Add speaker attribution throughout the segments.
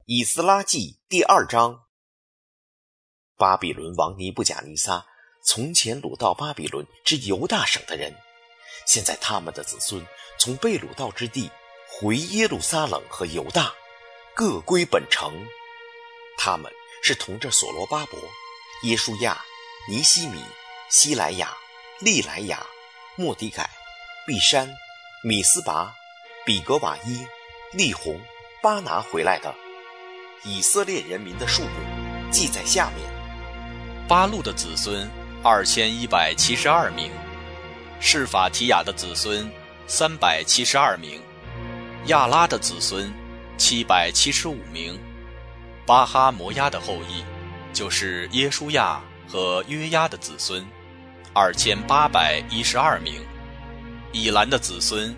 Speaker 1: 以斯拉记第2章。巴比伦王尼布甲尼撒从前掳到巴比伦之犹大省的人，现在他们的子孙从被掳到之地回耶路撒冷和犹大，各归本城。他们是同着所罗巴伯、耶书亚、尼希米、希莱亚、利莱亚、末底改、毕山、米斯拔、比格瓦伊、利红、巴拿回来的。以色列人民的数目记在下面。
Speaker 2: 巴路的子孙2172名，示法提雅的子孙372名，亚拉的子孙775名，巴哈摩押的后裔，就是耶书亚和约押的子孙2812名，以兰的子孙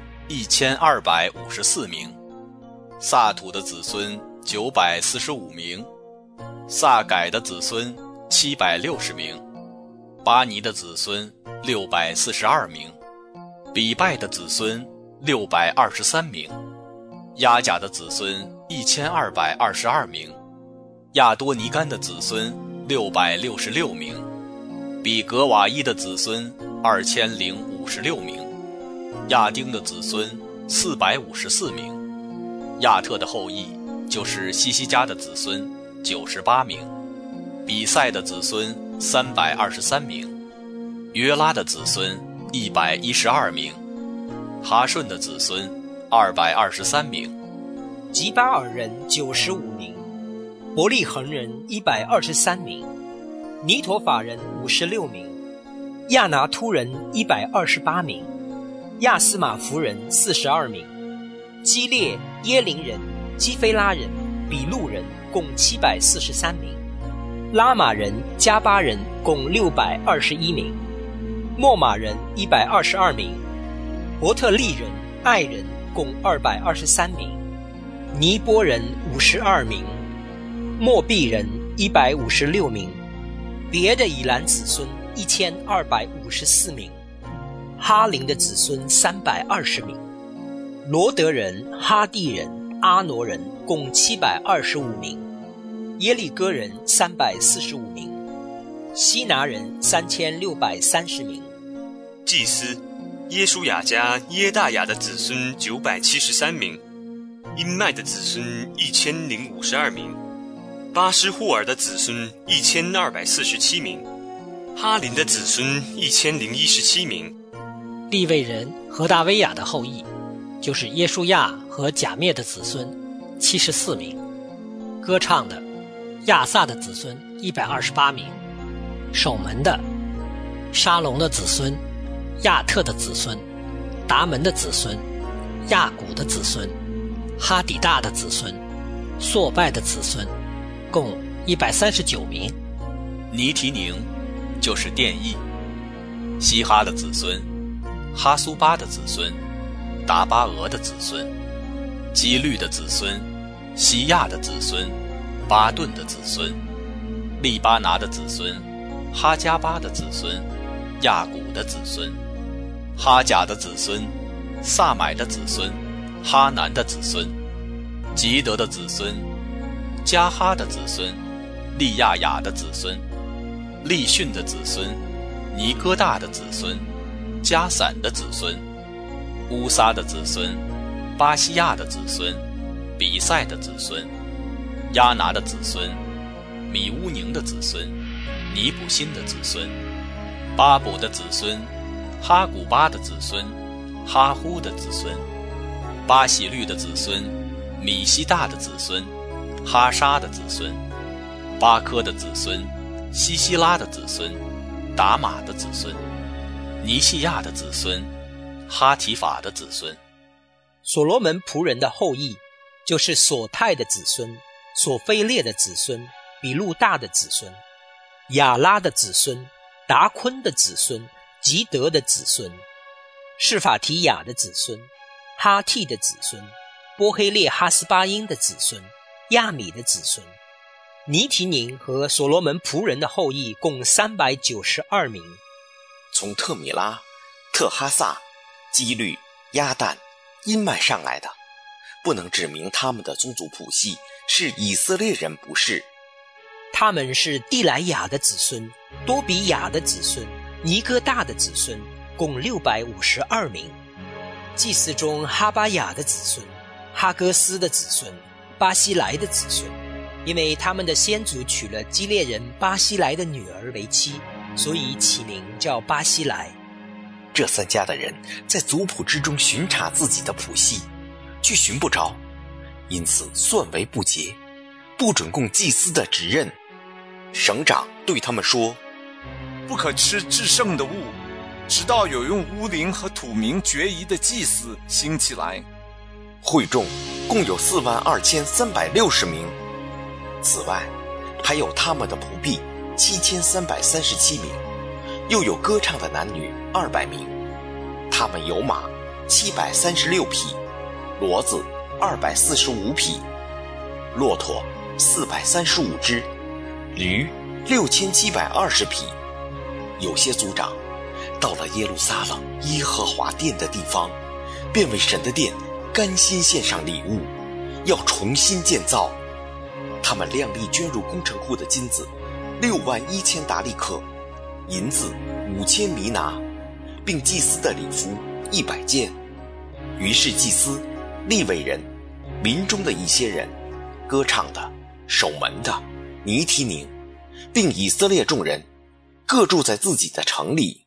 Speaker 2: 1254名，萨土的子孙945名，萨改的子孙760名，巴尼的子孙642名，比拜的子孙623名，亚甲的子孙1222名，亚多尼干的子孙666名，比格瓦伊的子孙2056名，亚丁的子孙454名，亚特的后裔就是西西家的子孙98名，比赛的子孙323名，约拉的子孙112名，哈顺的子孙223名，
Speaker 3: 吉巴尔人95名，伯利恒人123名，尼陀法人56名，亚拿突人128名，亚斯马夫人42名，基列耶林人、基菲拉人、比路人共743名，拉玛人、加巴人共621名，莫玛人122名，伯特利人、爱人共223名，尼波人52名，莫毕人156名，别的以兰子孙1254名，哈林的子孙320名，罗德人、哈地人、阿挪人共725名，耶利哥人345名，西拿人3630名。
Speaker 4: 祭司耶书亚家耶大雅的子孙973名，因麦的子孙1052名，巴施户尔的子孙1247名，哈林的子孙1017名。
Speaker 5: 利未人和大威亚的后裔，就是耶书亚和甲灭的子孙74名，歌唱的亚萨的子孙128名，守门的沙龙的子孙，亚特的子孙，达门的子孙，亚古的子孙，哈底大的子孙，朔拜的子孙，共139名。
Speaker 2: 尼提宁就是殿役，希哈的子孙，哈苏巴的子孙，达巴俄的子孙，基律的子孙，西亚的子孙，巴顿的子孙，利巴拿的子孙，哈加巴的子孙，亚古的子孙，哈甲的子孙，萨买的子孙，哈南的子孙，吉德的子孙，加哈的子孙，利亚雅的子孙，利逊的子孙，尼哥大的子孙，加散的子孙，乌撒的子孙，巴西亚的子孙，比赛的子孙，亚拿的子孙，米乌宁的子孙，尼卜辛的子孙，巴卜的子孙，哈古巴的子孙，哈呼的子孙，巴喜律的子孙，米西大的子孙，哈沙的子孙，巴科的子孙，西西拉的子孙，达玛的子孙，尼西亚的子孙，哈提法的子孙。
Speaker 3: 所罗门仆人的后裔，就是索泰的子孙，索菲列的子孙，比路大的子孙，亚拉的子孙，达昆的子孙，吉德的子孙，示法提雅的子孙，哈替的子孙，波黑列哈斯巴因的子孙，亚米的子孙。尼提宁和所罗门仆人的后裔共392名。
Speaker 1: 从特米拉、特哈萨、基律、亚旦、因麦上来的， 不能指明他们的宗族谱系是以色列人，不是。
Speaker 3: 他们是地莱雅的子孙，多比雅的子孙，尼哥大的子孙，共652名。祭司中哈巴雅的子孙，哈哥斯的子孙，巴西莱的子孙，因为他们的先祖娶了基列人巴西莱的女儿为妻，所以起名叫巴西莱。
Speaker 1: 这3家的人在族谱之中巡查自己的谱系，却寻不着，因此算为不洁，不准供祭司的职任。省长对他们说：
Speaker 6: 不可吃至圣的物，直到有用乌灵和土名决疑的祭司兴起来。
Speaker 1: 会众共有42360名，此外还有他们的仆婢7337名，又有歌唱的男女200名。他们有马736匹，骡子245匹，骆驼435只，驴6720匹。有些族长到了耶路撒冷耶和华殿的地方，便为神的殿甘心献上礼物，要重新建造。他们量力捐入工程户的金子61000达利克，银子5000弥拿，并祭司的礼服100件。于是祭司、利未人、民中的一些人、歌唱的、守门的、尼提宁，并以色列众人，各住在自己的城里。